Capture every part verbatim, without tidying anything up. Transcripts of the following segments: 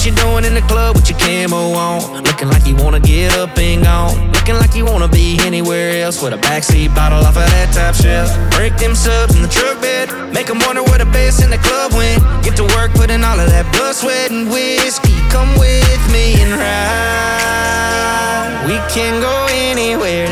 what you doing in the club with your camo on? Looking like you wanna get up and gone. Looking like you wanna be anywhere else with a backseat bottle off of that top shelf. Break them subs in the truck bed, make them wonder where the bass in the club went. Get to work putting all of that blood, sweat, and whiskey. Come with me and ride. We can go anywhere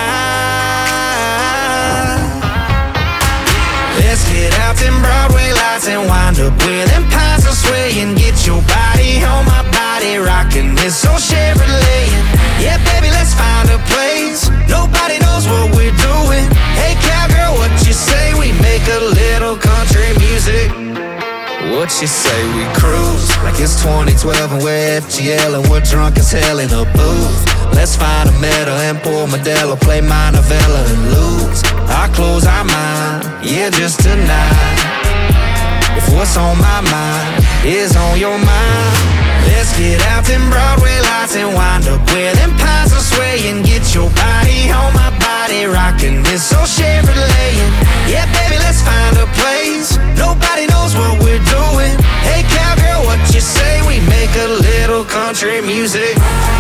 tonight. Let's get out them Broadway lights and wind up where them pines are swaying. Get your body on my body, rocking this old Chevrolet. Yeah, baby, let's find a place. Nobody knows what we're doing. Hey, cowgirl, what you say? We make a little country music. What you say? We cruise like it's twenty twelve and we're F G L and we're drunk as hell in a booth. Let's find a meadow and pour Modelo, play my novella and lose. Our clothes are mine, yeah, just tonight. If what's on my mind is on your mind, let's get out them Broadway lights and wind up where them pines are swaying. Get your body on my body, rocking this old Chevrolet. Yeah, baby, let's find a place. Nobody knows what we're doing. Hey, cowgirl, what you say? We make a little country music.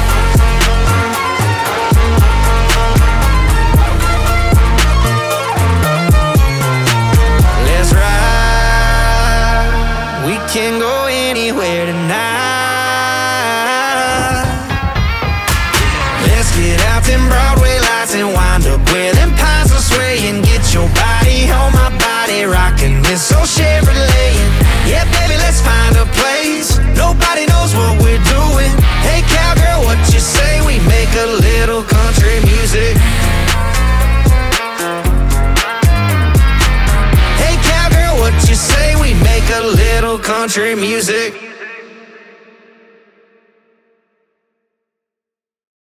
Let's ride. We can go anywhere tonight. Let's get out them Broadway lights and wind up where them pines are swaying. Get your body on my body, rocking this old Chevrolet. Yeah, baby, let's find a place. Nobody knows what we're doing. Hey, cowgirl, what you say? We make a little country music. Hey, cowgirl, what you say? We make a little country music.